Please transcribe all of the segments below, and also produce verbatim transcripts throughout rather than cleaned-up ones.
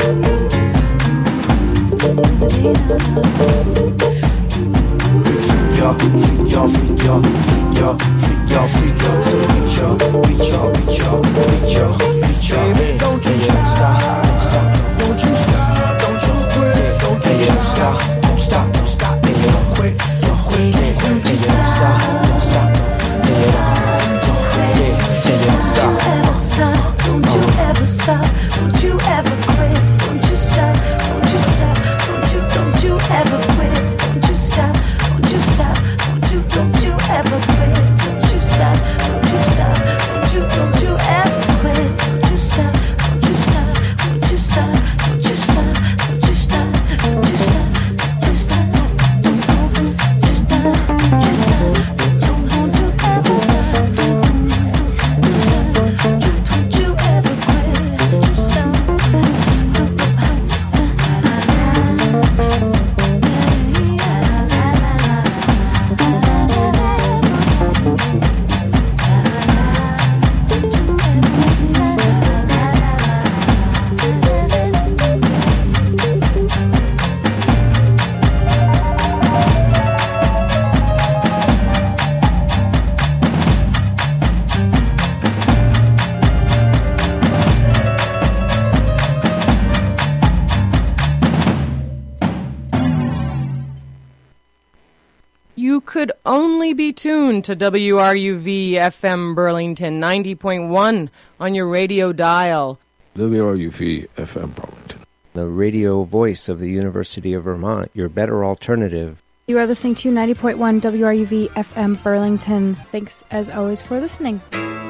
Could only be tuned to W R U V F M Burlington ninety point one on your radio dial. W R U V F M Burlington, the radio voice of the University of Vermont, your better alternative. You are listening to ninety point one W R U V F M Burlington. Thanks as always for listening.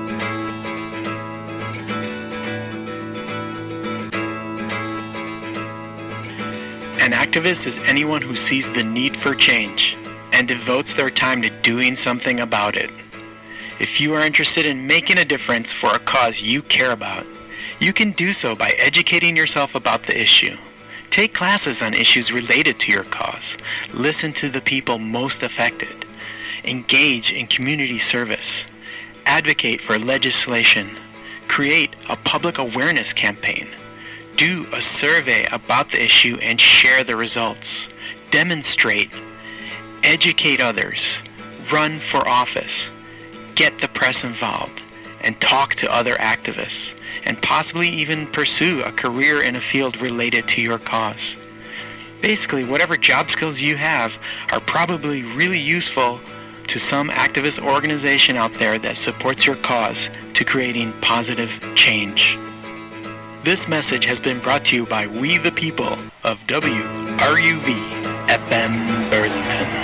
An activist is anyone who sees the need for change and devotes their time to doing something about it. If you are interested in making a difference for a cause you care about, you can do so by educating yourself about the issue. Take classes on issues related to your cause. Listen to the people most affected. Engage in community service. Advocate for legislation. Create a public awareness campaign. Do a survey about the issue and share the results. Demonstrate. Educate others, run for office, get the press involved, and talk to other activists, and possibly even pursue a career in a field related to your cause. Basically, whatever job skills you have are probably really useful to some activist organization out there that supports your cause to creating positive change. This message has been brought to you by We the People of W R U V F M Burlington.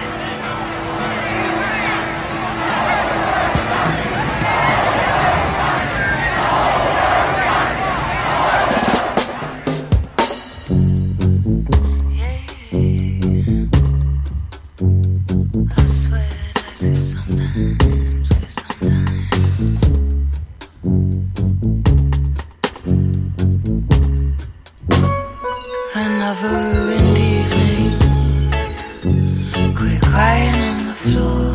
Another ruined evening, quit crying on the floor.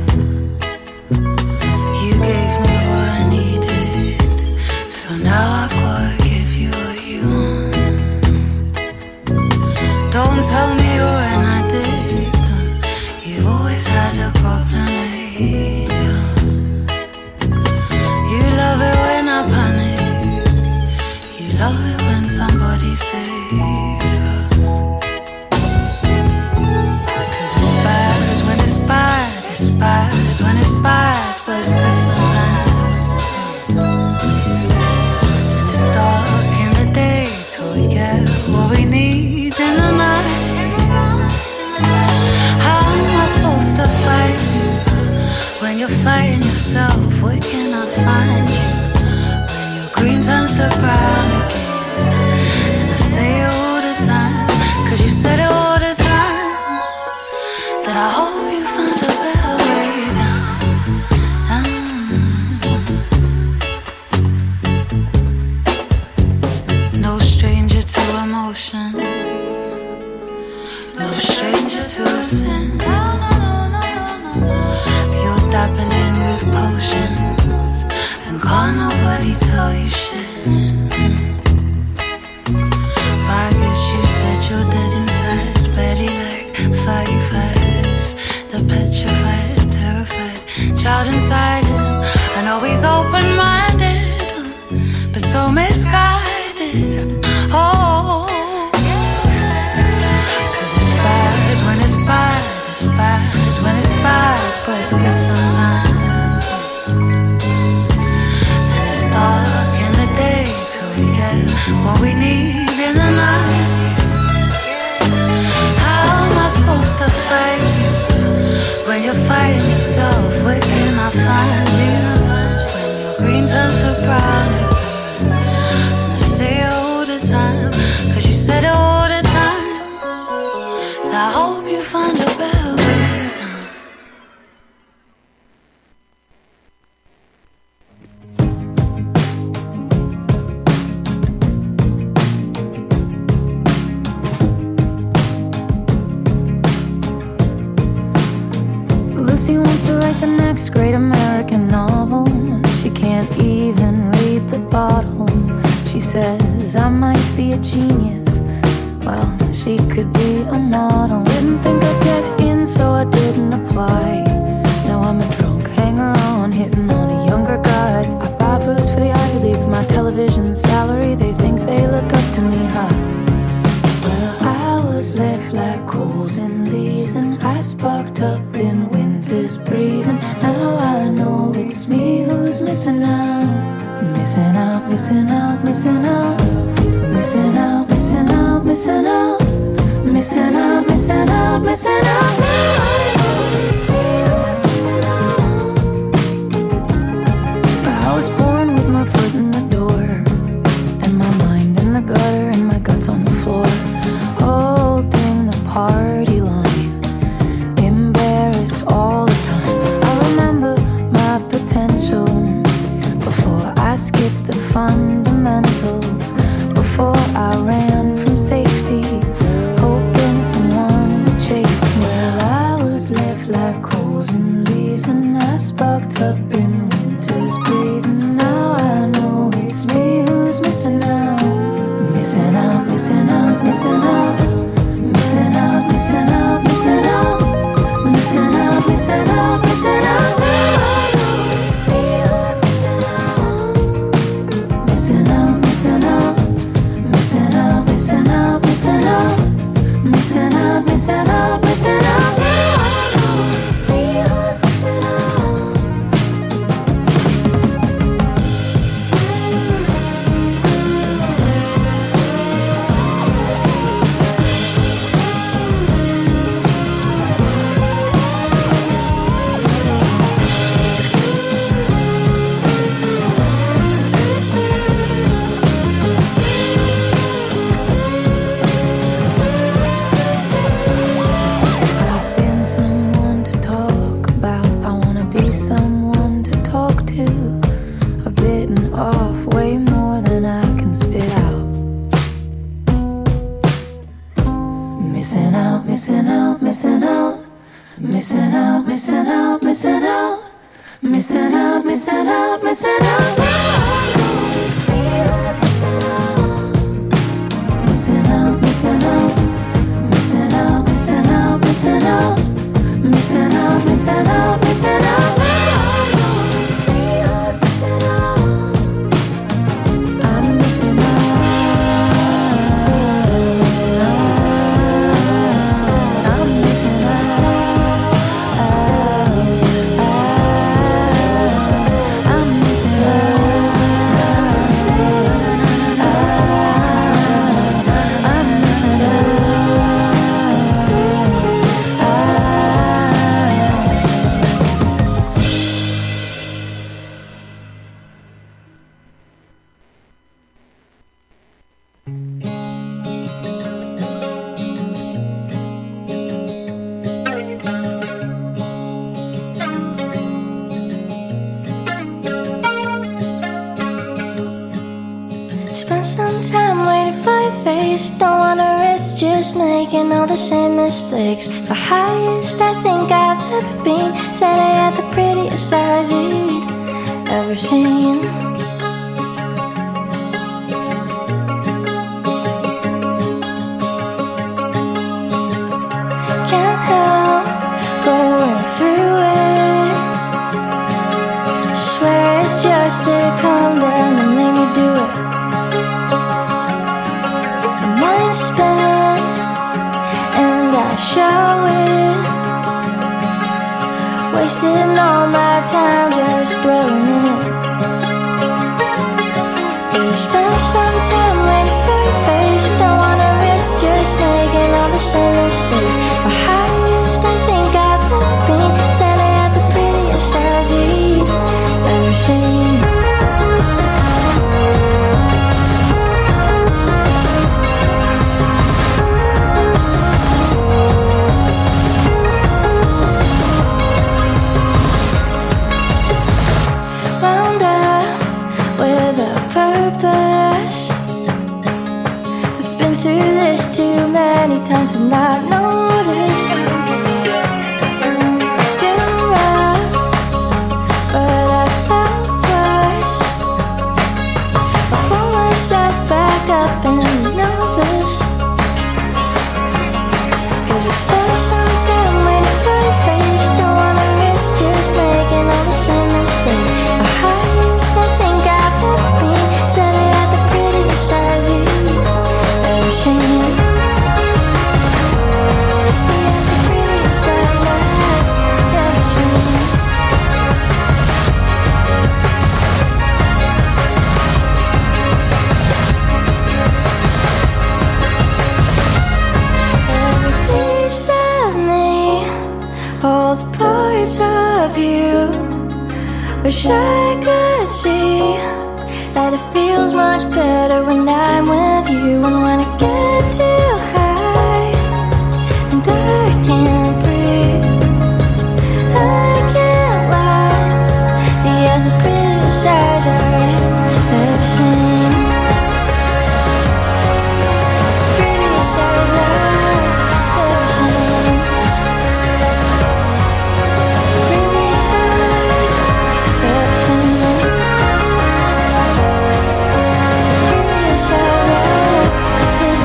You gave me what I needed, so now I've gotta give you what you want. Don't tell me you're an addict, you've always had a problem, eh? You love it when I panic, you love it when somebody says it's bad when it's bad, but it's good sometimes. And it's dark in the day till we get what we need in the night. How am I supposed to fight you when you're fighting yourself? Where can I find you when your green turns to brown again? And I say it all the time, cause you said it all the time, that I hope you find a better way down, down. No stranger to emotion, no stranger to a sin. You're dabbling with potions, and can't nobody tell you shit. But you're dead inside, barely like firefighters. The petrified, terrified child inside him. I know he's open-minded, but so misguided. Oh, cause it's bad when it's bad, it's bad when it's bad, but it's good sometimes. And it's dark in the day till we get what we need in the night. How am I supposed to fight you when you're fighting yourself? Where can I find you when your green turns to brown again? And I say all the time, cause you said all the time, that I hope you find a better way. Lucy wants to write the next great American novel. She can't even read the bottle. She says I might be a genius. Well, she could be a model. Didn't think I'd get in, so I didn't apply. Now I'm a drunk hanger-on, hitting on a younger guy. I buy booze for the Ivy League with my television salary. They think they look up to me, huh? Well, I was left like coals and leaves, and I sparked up in winter's breeze. And now I know it's me who's missing out. Missing out, missing out, missing out. Missing out, missing out, missing out. Missing out, missing out, missing out. Now I know it's me who's missing out. I was born with my foot in the door, and my mind in the gutter, and my guts on the floor, holding the party line, embarrassed all the time. I remember my potential before I skipped the fundamentals, before I ran from safety, hoping someone would chase me. Well, I was left like coals and leaves, and I sparked up in winter's breeze. And now I know it's me who's missing out. Missing out, missing out, missing out. Missing out, missing out, missing out. Missing out, missing out, missing out. Now I know it's me who's missing out. Missing out, missing out. Missing out, missing out, missing out. Missing out, missing out, missing out. Now I know it's me who's missing out. I've been someone to talk about. I wanna be someone to talk to. I've bitten off way more than I can spit out. Missing out, missing out, missing out. Missing out, missing out, missing out. Missing out, missing out, missing out. Now I know it's me who's missing out. Missing out, missing out. Missing out, missing out, missing out. Missing out, missing out, missing out. Now I know it's me who's missing out. I'm missing out. I'm missing out. I'm missing out. I'm missing out. Spent some time waiting for your face. Don't wanna risk just making all the same mistakes. The highest I think I've ever been. Said I had the prettiest eyes you'd ever seen. show it. Wasting all my time just dwelling in it. Cause I spent some time waiting for your face. Don't wanna risk just making all the same mistakes. The highest I think I've ever been. Said I had the prettiest eyes you'd ever seen. Wound up with a purpose. I've been through this too many times to not notice. It's been rough, but I felt worse. I pull myself back up and know this. Cause I spent some time waiting for your face. Don't wanna risk just making all the same mistakes. The highest I think I've ever been. Said I had the prettiest eyes you'd ever seen. He has the prettiest eyes I've ever seen. Every piece of me holds parts of you. Wish I could see that it feels much better when I'm with you. And when I get too high and I can't breathe, I can't lie. He has the prettiest eyes I've ever seen. Prettiest eyes I've ever seen. Prettiest eyes I've ever seen. Prettiest eyes I've ever seen.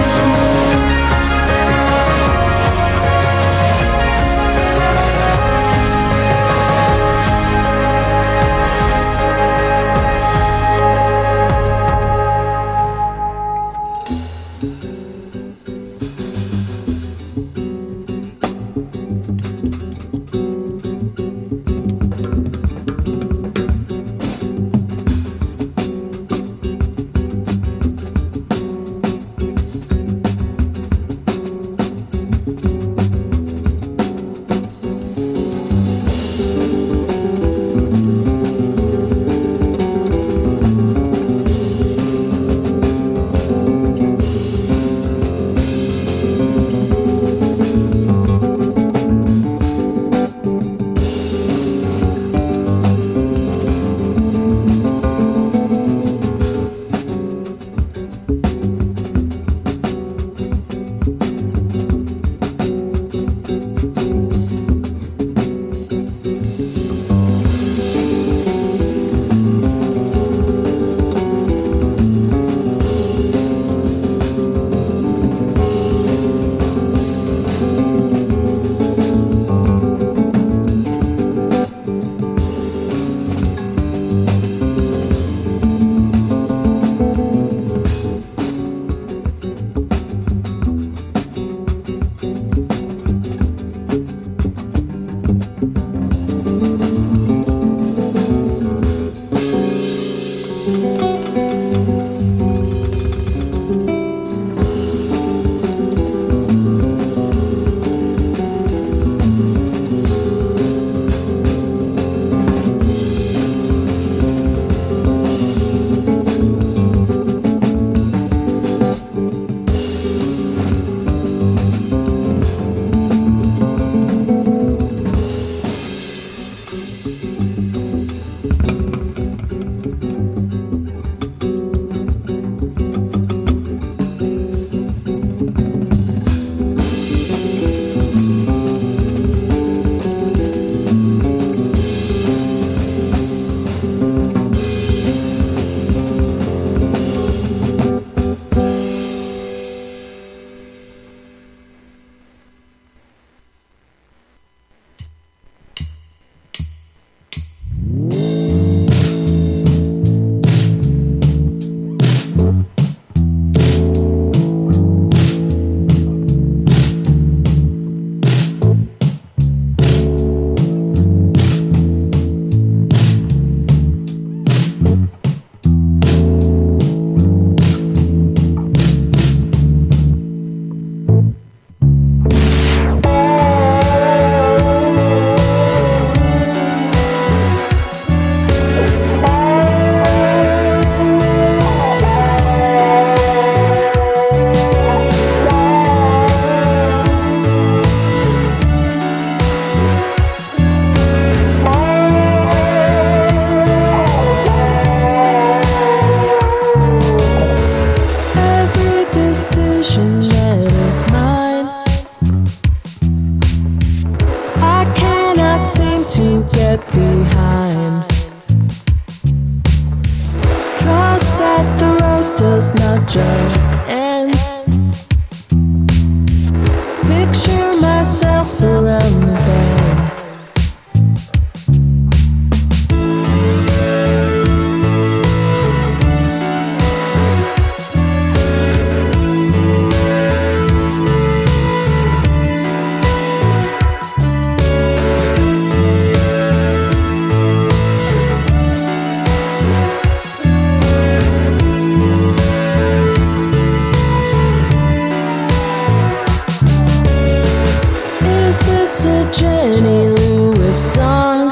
It's a Jenny Lewis song.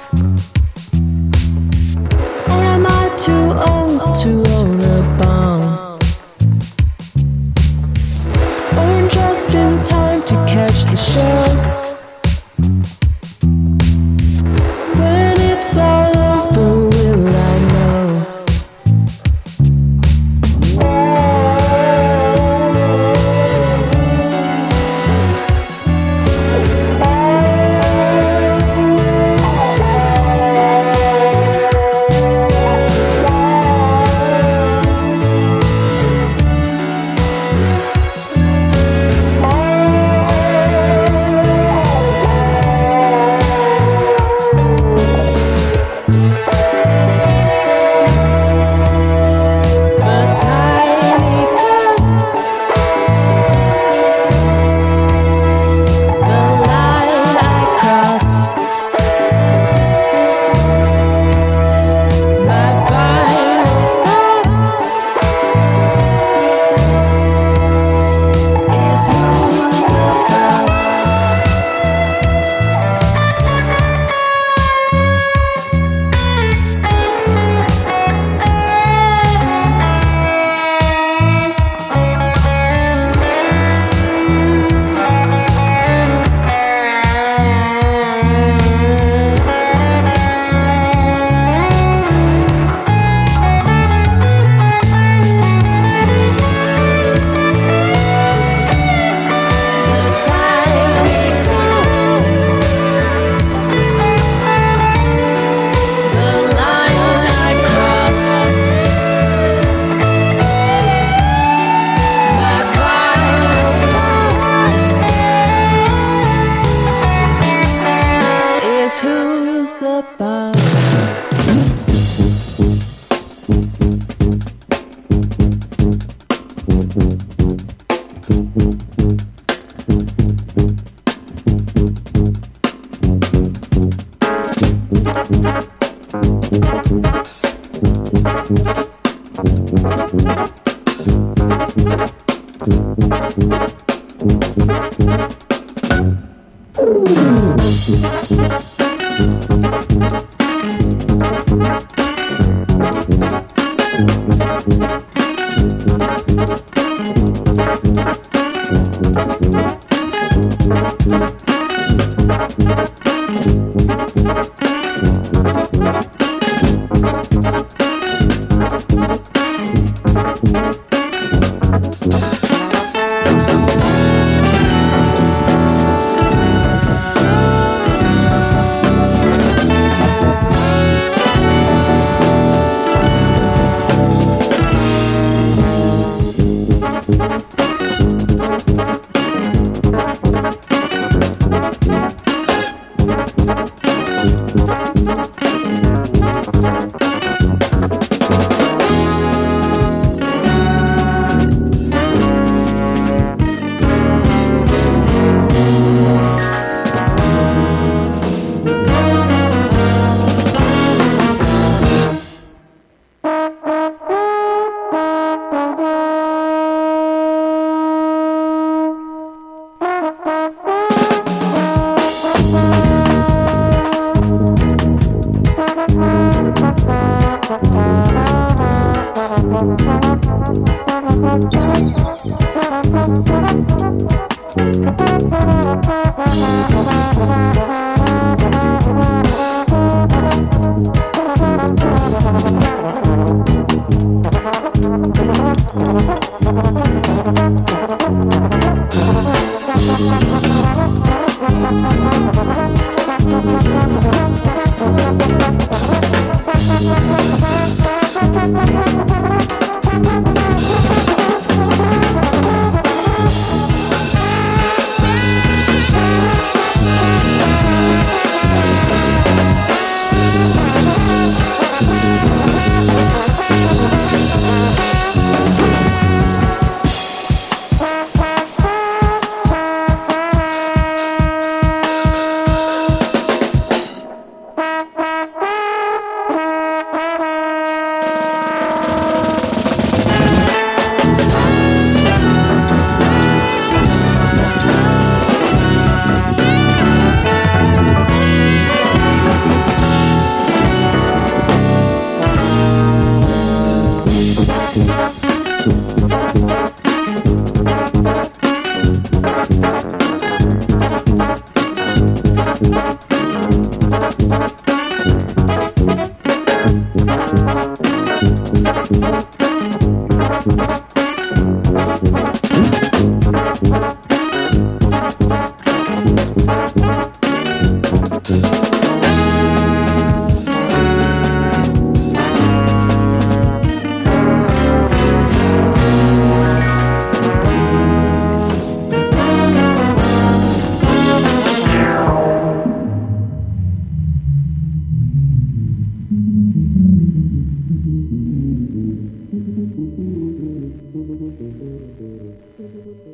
Am I too old to own a bong? Born just in time to catch the show. When it's all over, will I know?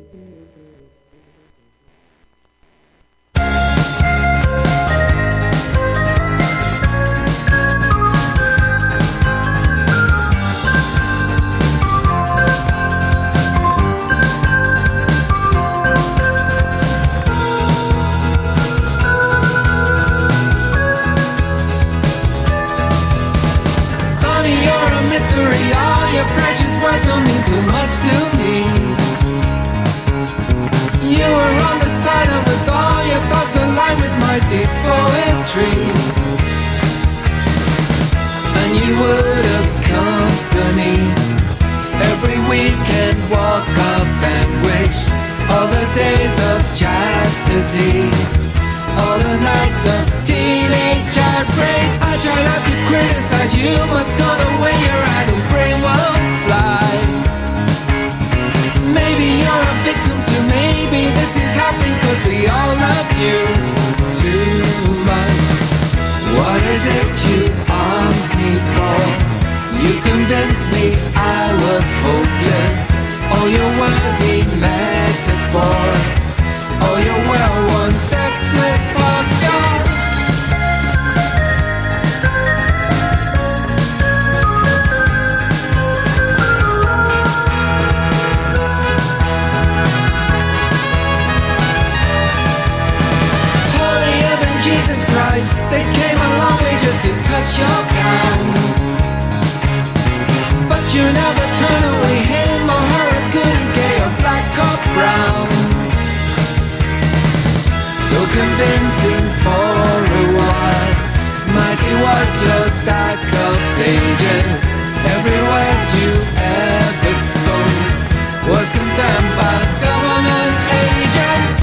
All your precious words don't mean too much to me. You were on the side of us all, your thoughts align with my deep poetry. And you would accompany every weekend walk up and wish all the days of chastity, all the nights of teenage outrage. I try not to criticize you, must go the way you're at and brain won't fly. Maybe you're a victim too, maybe this is happening cause we all love you too much. What is it you armed me for? You convinced me I was hopeless. All your wordy metaphors, all your well-worn sexless posture. Holier than Jesus Christ, they came a long way just to touch your gown. But you never turn away him or her, good and gay or black or brown. So convincing for a while, mighty was your stack of pages. Every word you ever spoke was condemned by government agents.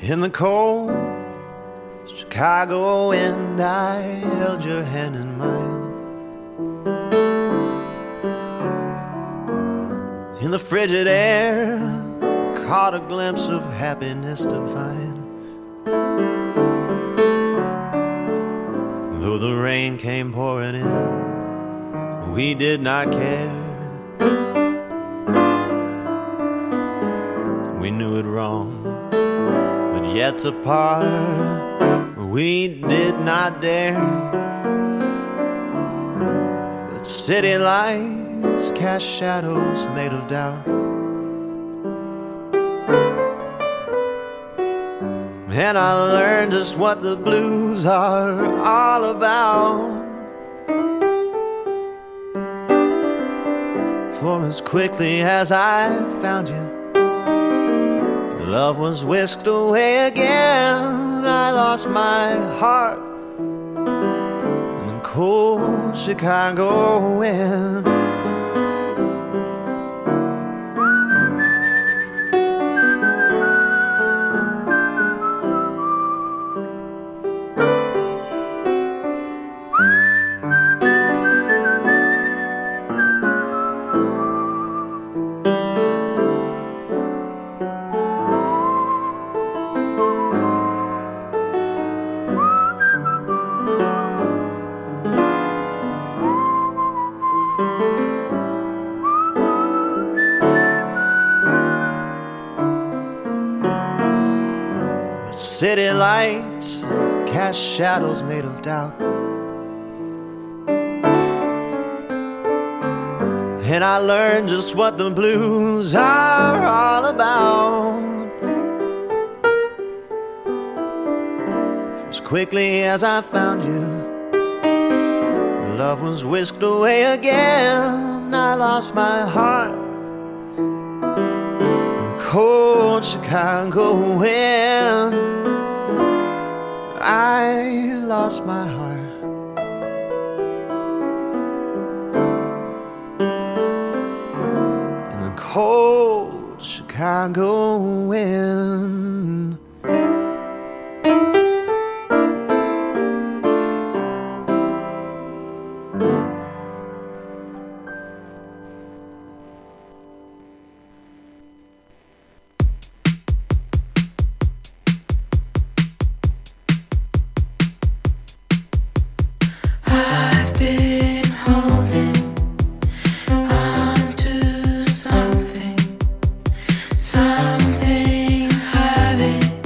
In the cold Chicago wind, I held your hand in mine. In the frigid air, caught a glimpse of happiness divine. Though the rain came pouring in, we did not care. We knew it wrong, but yet to part, we did not dare. But city lights cast shadows made of doubt, and I learned just what the blues are all about. For as quickly as I found you, love was whisked away again. I lost my heart in the cold Chicago wind. City lights cast shadows made of doubt, and I learned just what the blues are all about. As quickly as I found you, love was whisked away again. I lost my heart in the cold Chicago wind. I lost my heart in the cold Chicago wind. Something, having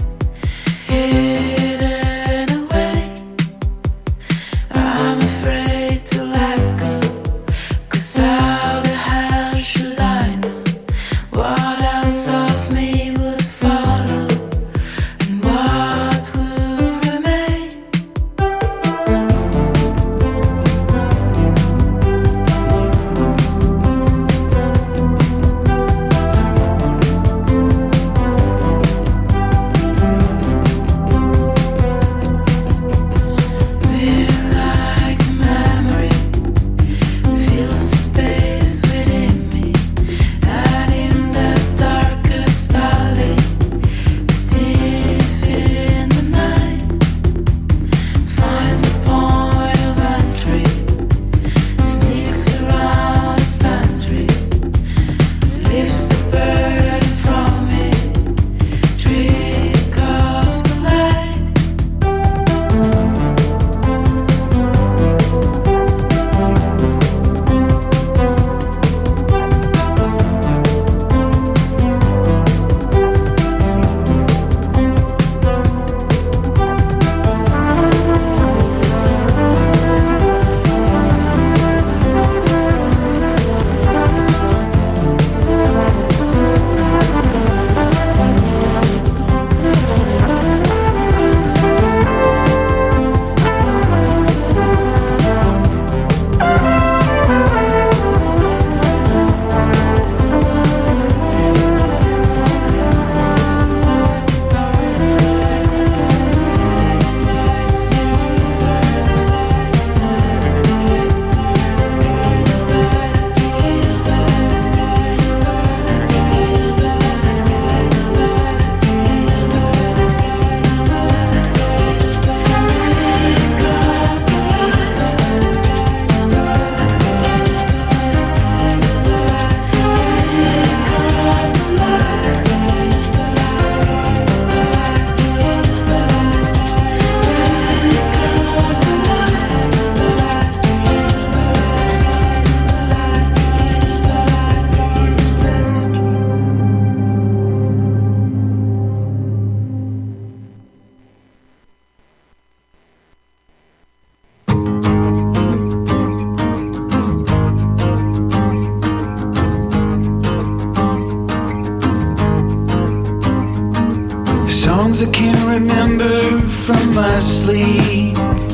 from my sleep,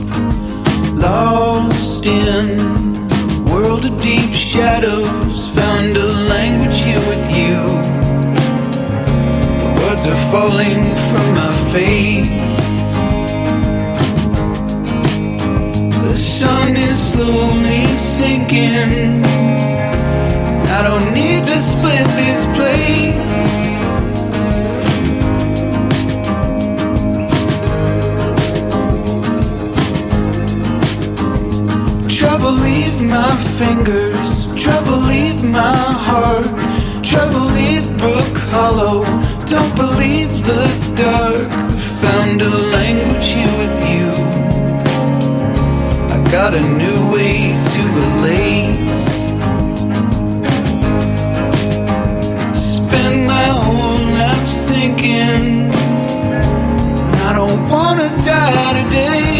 lost in a world of deep shadows. Found a language here with you. The words are falling from my face. The sun is slowly sinking. I don't need to split this place. Trouble leave my fingers, trouble leave my heart, trouble leave Brook Hollow. Don't believe the dark. Found a language here with you. I got a new way to relate. Spend my whole life sinking. I don't wanna die today.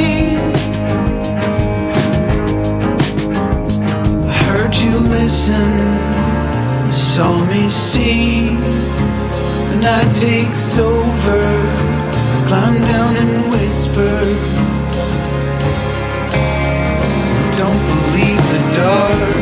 You listen, you saw me see. The night takes over, climb down and whisper. Don't believe the dark.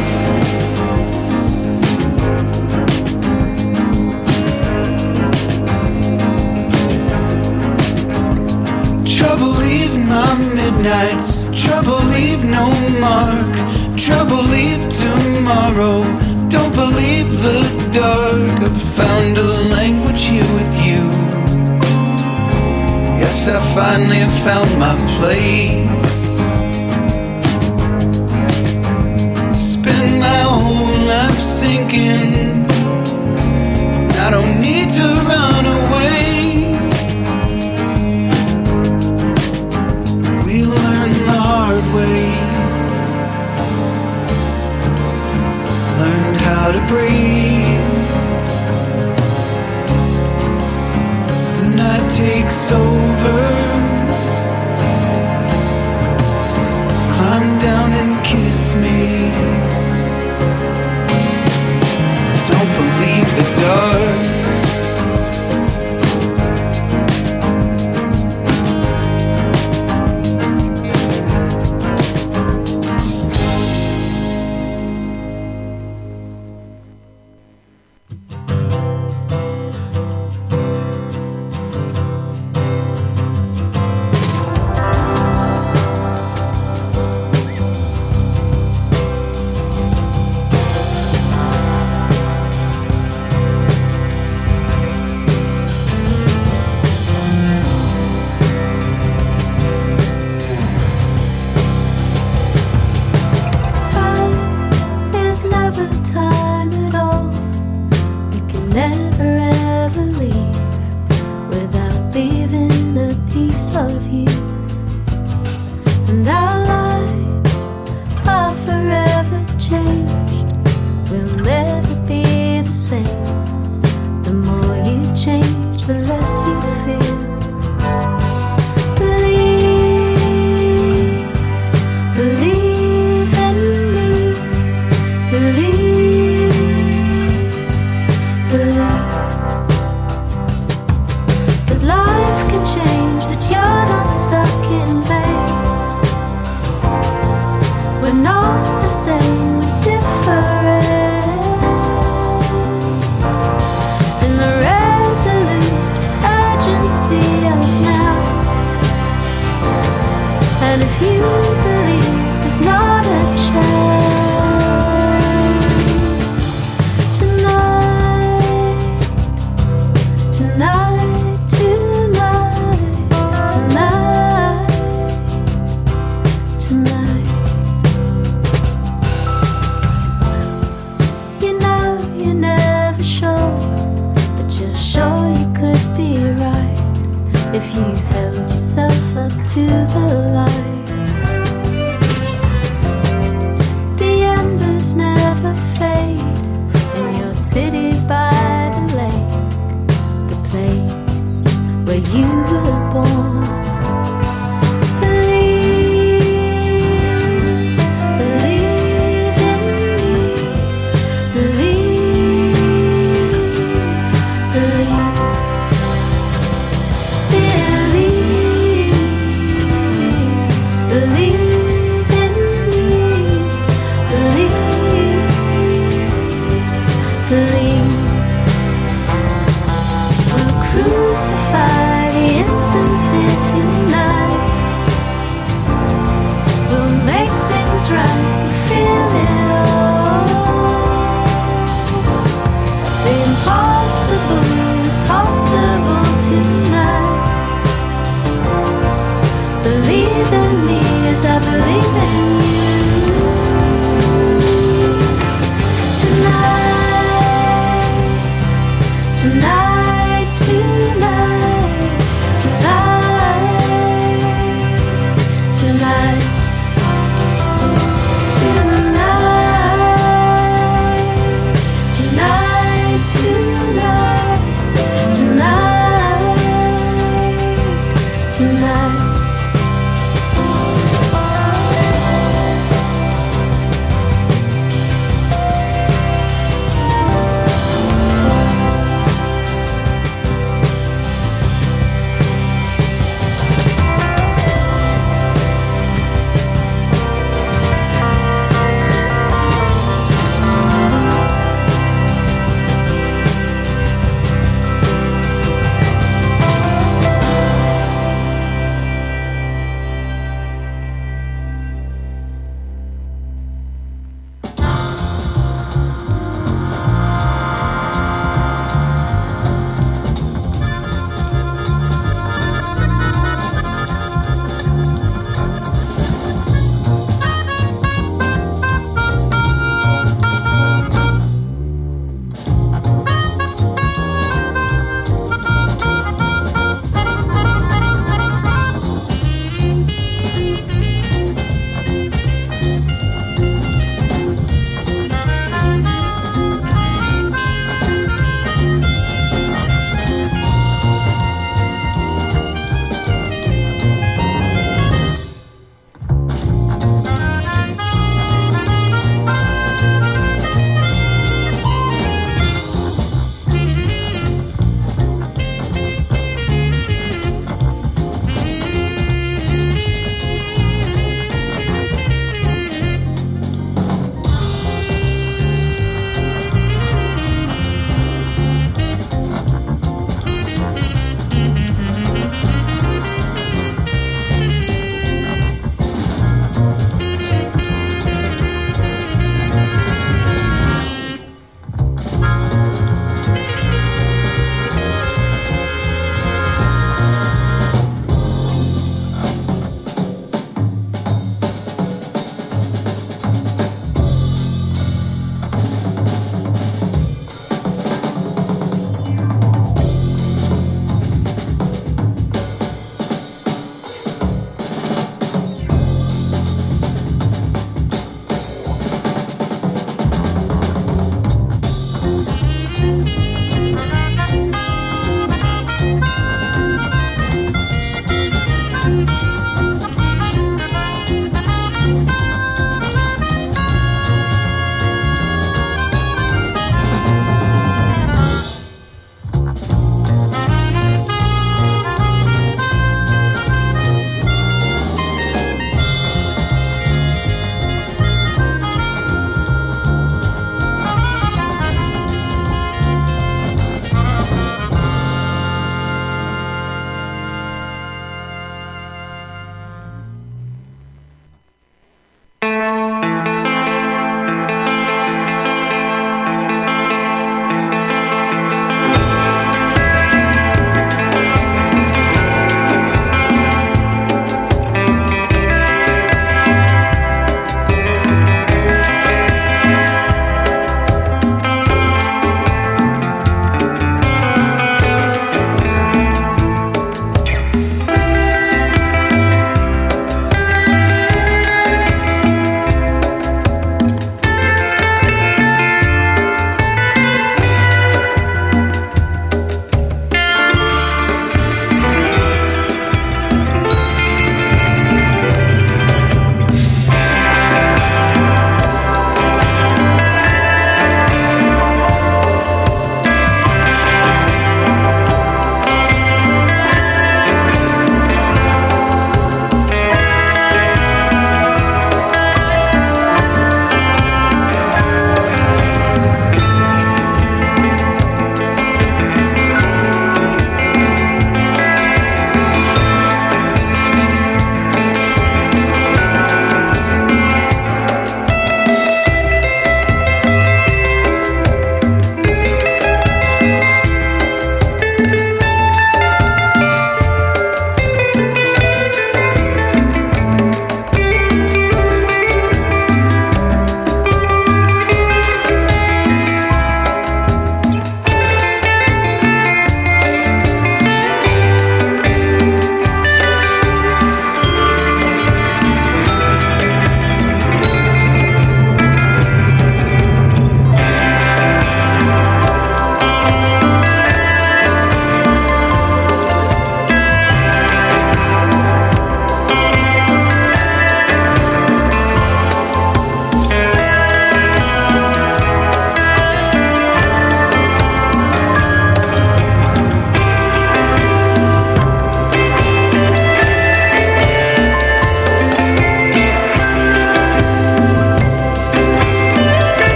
Trouble leave my midnights, trouble leave no mark. Trouble leave tomorrow. Don't believe the dark. I've found a language here with you. Yes, I finally have found my place. Spend my whole life sinking. I don't need to run away. We learn the hard way. Learned how to breathe. The night takes over. Climb down and kiss me. Don't believe the dark. Believe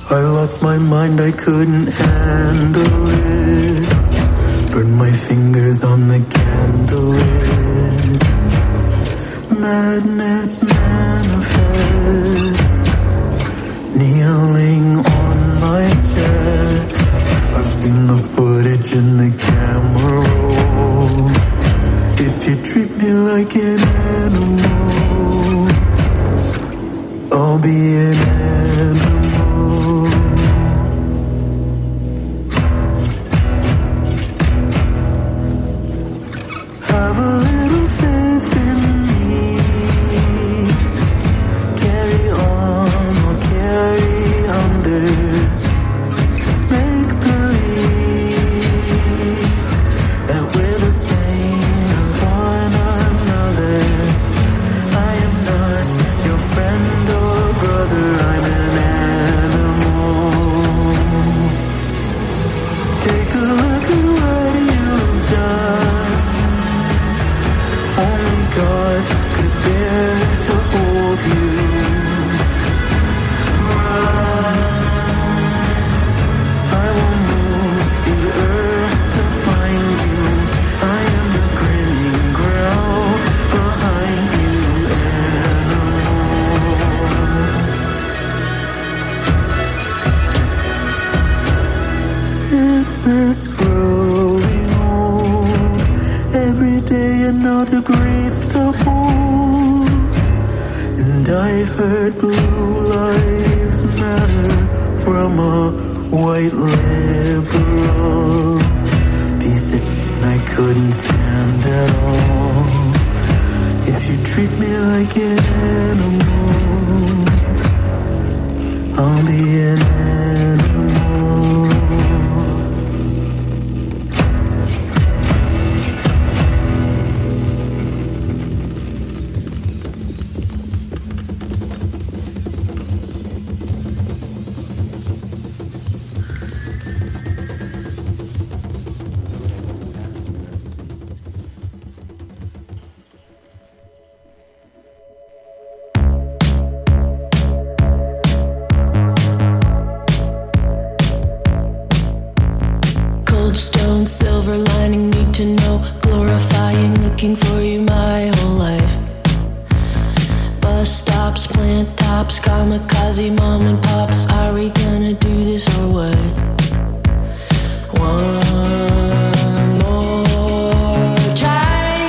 I lost my mind, I couldn't handle it. Burned my fingers on the candle lit. Madness manifests, kneeling on my chest. I've seen the footage in the camera roll. If you treat me like an animal, I'll be an animal. Have a little faith in me. Carry on or carry under. Make believe that we're the same as one another. I am not your friend or brother. I'm an animal. Take a look at what you've done. Only God could bear to hold you. Run. I will move the earth to find you. I am the grinning ground behind you, animal. Is this growing old? Every day another grief to hold. And I heard blue lives matter from a white liberal. Piece of I couldn't stand at all. If you treat me like an animal, I'll be an animal. Cold stone, silver lining, need to know. Glorifying, looking for you my whole life. Bus stops, plant tops, kamikaze mom and pops. Are we gonna do this or what? One more try.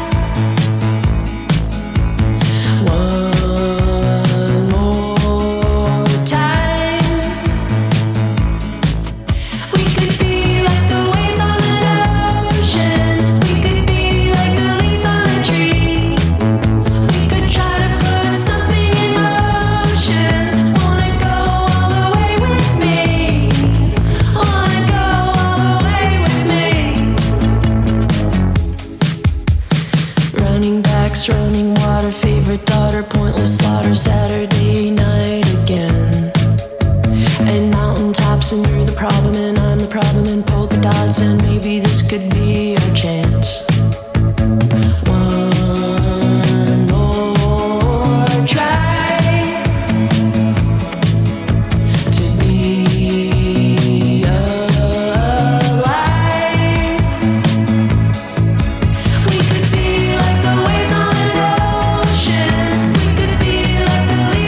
One more time. We could be like the waves on an ocean. We could be like the leaves on a tree. We could try to put something in motion. Wanna go all the way with me? Wanna go all the way with me? Running backs, running water, favorite daughter, pointless slaughter, Saturday night again. And mountaintops, and you're the problem, and I'm the problem, and polka dots, and maybe this could be our chance. One more try to be alive. We could be like the waves on an ocean. We could be like the leaves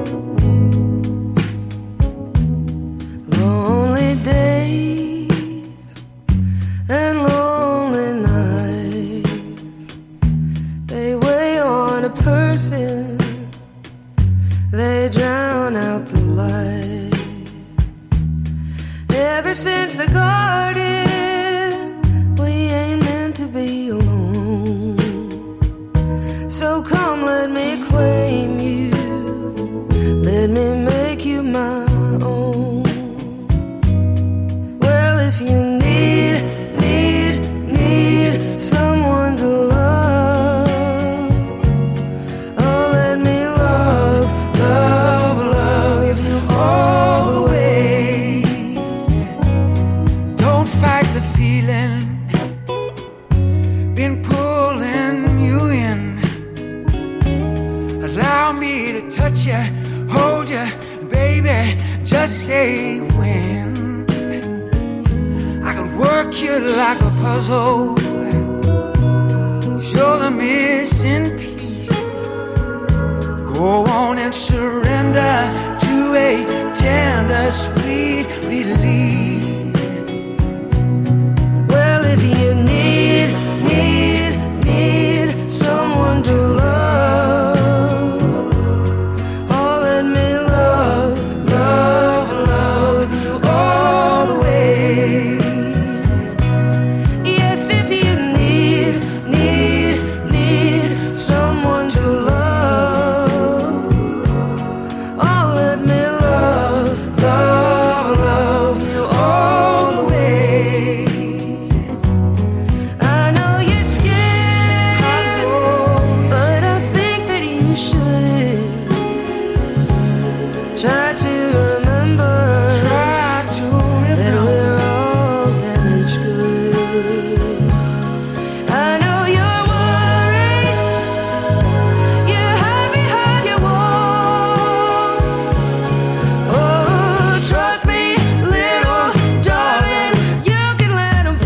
Lonely days and lonely nights, they weigh on a person, they drown out the light. Ever since the garden, we ain't meant to be alone. So come, let me claim you, let me make you my own. Well, if you need, need, need someone to love, oh, let me love, love, love you all the way. Don't fight the feeling, been pulling you in. Allow me to touch you, hold you, baby, just say when. I could work you like a puzzle, 'cause you're the missing piece. Go on and surrender to a tender, sweet release. Well, if you need, need, need someone to love, oh, let me love, love, love you all the ways. Yes, if you need, need, need someone to love, oh, let me love, love, love you all the ways. I know you're scared, but I think that you should try to remember, Try to that remember. we're all damaged goods. I know you're worried, you hide behind your wall. Oh, trust me, little darling, you can let 'em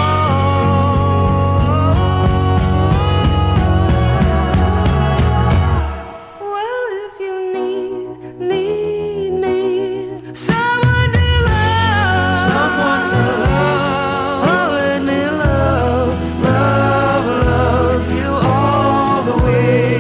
fall. Well, if you need, need, need someone to love, Someone to love. oh, let me love, love, love you all the way.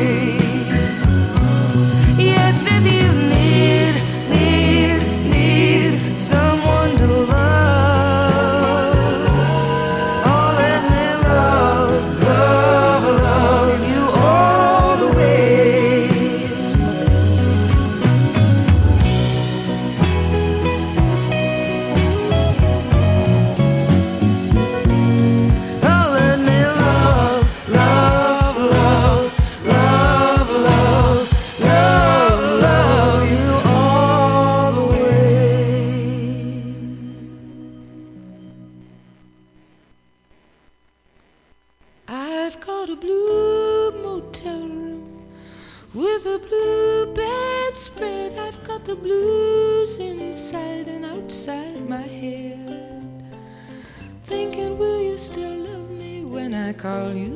Yes, if you need, need, need someone to love, oh, let me love, love, love you all the way. Oh, let me love, love, love, love, love, love, love you all the way. I've got a blue motel room with a blue bedspread. I've got the blues inside and outside my head. Thinking, will you still love me when I call you